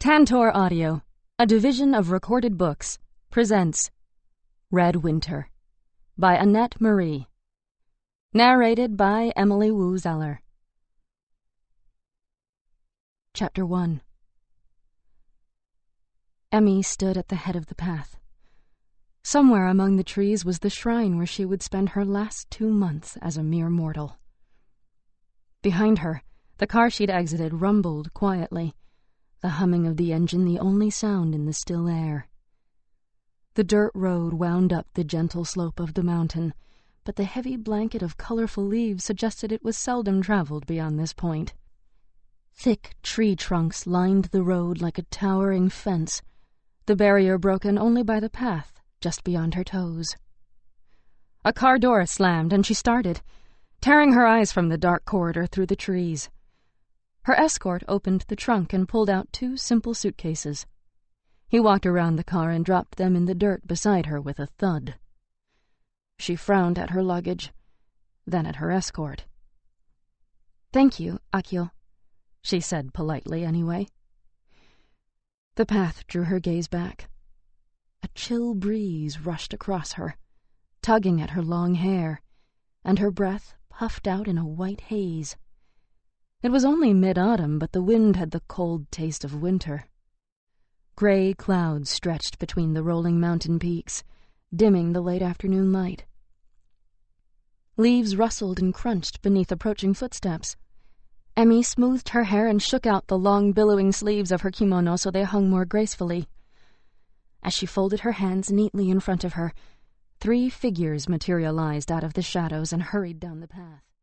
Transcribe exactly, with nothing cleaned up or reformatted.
Tantor Audio, a division of Recorded Books, presents Red Winter by Annette Marie. Narrated by Emily Wu Zeller. Chapter one. Emmy stood at the head of the path. Somewhere among the trees was the shrine where she would spend her last two months as a mere mortal. Behind her, the car she'd exited rumbled quietly, the humming of the engine the only sound in the still air. The dirt road wound up the gentle slope of the mountain, but the heavy blanket of colorful leaves suggested it was seldom traveled beyond this point. Thick tree trunks lined the road like a towering fence, the barrier broken only by the path just beyond her toes. A car door slammed, and she started, tearing her eyes from the dark corridor through the trees. Her escort opened the trunk and pulled out two simple suitcases. He walked around the car and dropped them in the dirt beside her with a thud. She frowned at her luggage, then at her escort. "Thank you, Akio," she said politely anyway. The path drew her gaze back. A chill breeze rushed across her, tugging at her long hair, and her breath puffed out in a white haze. It was only mid-autumn, but the wind had the cold taste of winter. Gray clouds stretched between the rolling mountain peaks, dimming the late afternoon light. Leaves rustled and crunched beneath approaching footsteps. Emmy smoothed her hair and shook out the long billowing sleeves of her kimono so they hung more gracefully. As she folded her hands neatly in front of her, three figures materialized out of the shadows and hurried down the path.